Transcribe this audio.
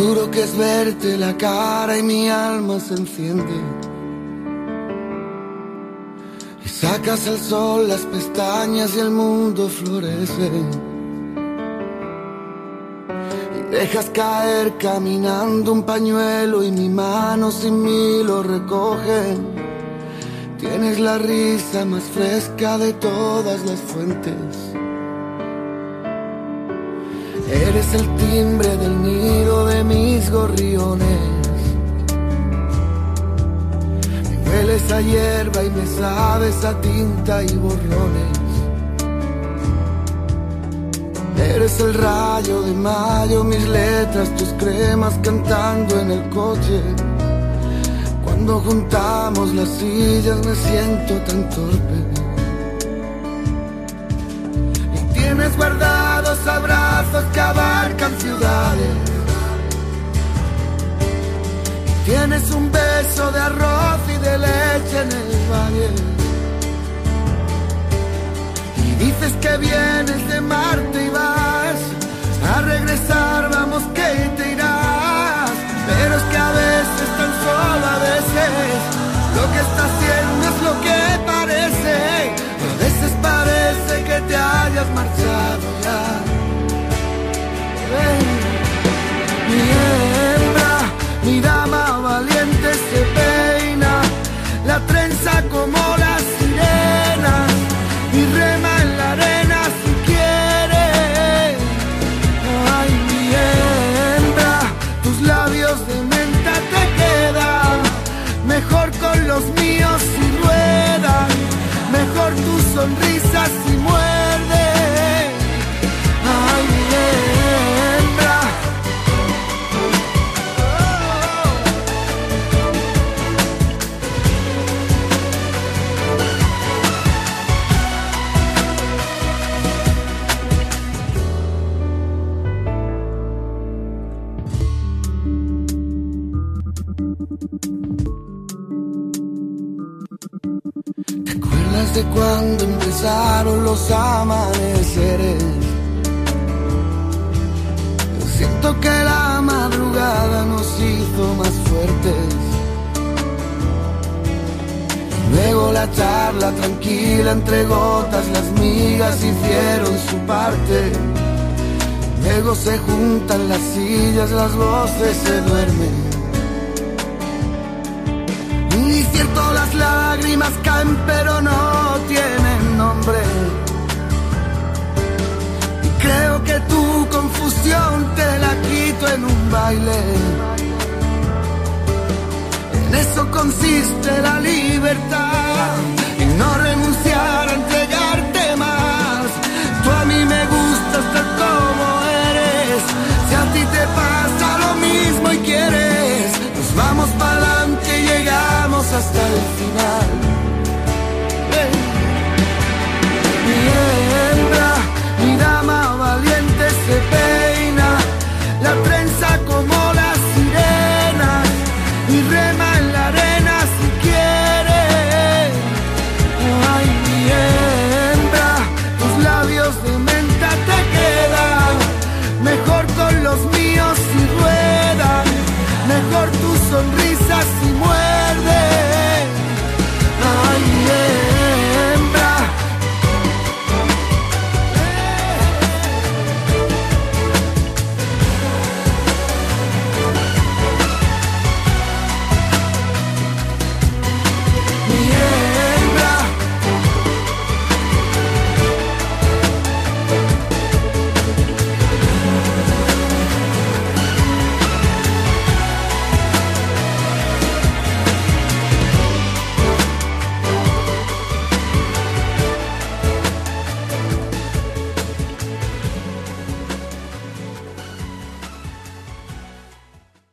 duro que es verte la cara y mi alma se enciende. Y sacas al sol las pestañas y el mundo florece. Y dejas caer caminando un pañuelo y mi mano sin mí lo recoge. Tienes la risa más fresca de todas las fuentes. Eres el timbre del nido de mis gorriones. Me hueles a hierba y me sabes a tinta y borrones. Eres el rayo de mayo, mis letras, tus cremas cantando en el coche. Cuando juntamos las sillas me siento tan torpe. Y tienes guardados abrazos que abarcan ciudades. Y tienes un beso de arroz y de leche en el valle. Y dices que vienes de Marte y vas a regresar, vamos que te irás. Pero es que a veces, tan solo a veces, lo que está haciendo es lo que parece. A veces parece que te hayas marchado ya. Mi hembra, mi dama valiente se peina, la trenza como las sirenas y rema en la arena si quiere. Ay, mi hembra, tus labios de menta te quedan mejor con los míos si ruedan, mejor tu sonrisa si muerde. Ay, mi hembra. ¿Te acuerdas de cuando empezaron los amaneceres? Yo siento que la madrugada nos hizo más fuertes. Y luego la charla tranquila entre gotas, las migas hicieron su parte. Luego se juntan las sillas, las voces se duermen. Y cierto, las lágrimas caen pero no tienen nombre. Y creo que tu confusión te la quito en un baile. En eso consiste la libertad, en no renunciar a entregarte más. Tú a mí me gustas tal como eres. Si a ti te pasa lo mismo y quieres, nos vamos para adelante y llegamos hasta el final.